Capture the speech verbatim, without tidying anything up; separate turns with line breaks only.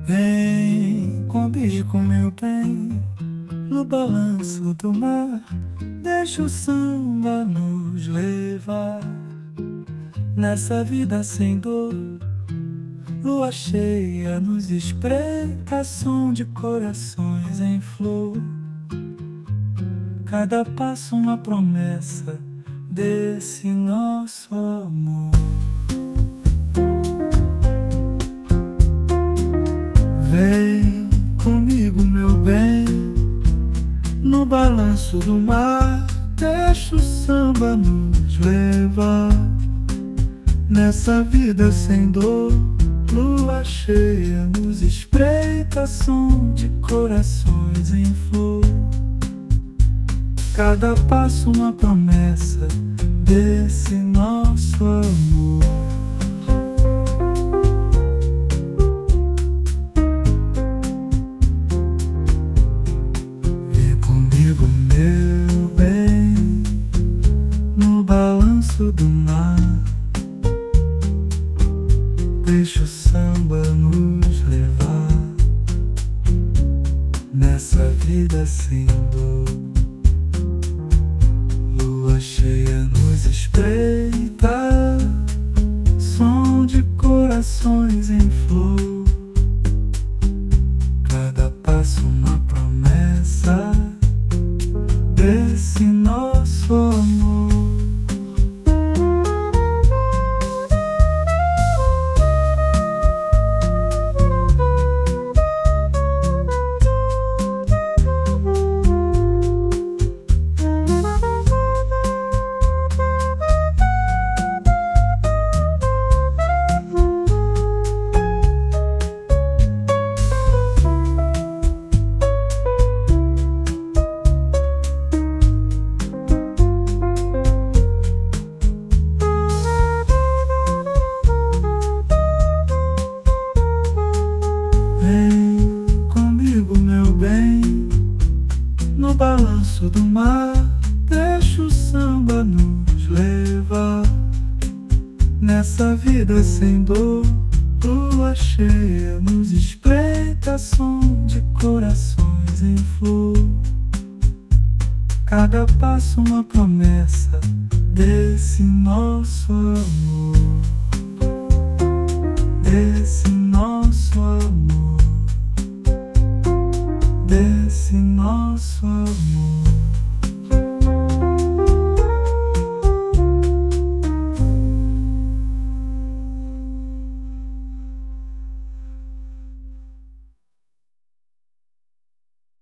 Vem comigo, meu bem, no balanço do mar. Deixa o samba nos levar nessa vida sem dor. Lua cheia nos espreita, som de corações em flor. Cada passo uma promessa desse nosso amor. Vem comigo, meu bem, no balanço do mar. Deixa o samba nos levar nessa vida sem dor. Lua cheia nos espreita, som de corações em flor. Cada passo uma promessa desse nosso amor. Vem comigo, meu bem, no balanço do mar. Deixa o samba nos levar nessa vida sem dor. Lua cheia nos espreita, som de corações em flor. Cada passo uma promessa desse nosso amor. Vem comigo, meu bem, no balanço do mar. Deixa o samba nos levar nessa vida sem dor. Lua cheia nos espreita, som de corações em flor. Cada passo uma promessa desse nosso amor. Desse nosso amor. Desse nosso amor.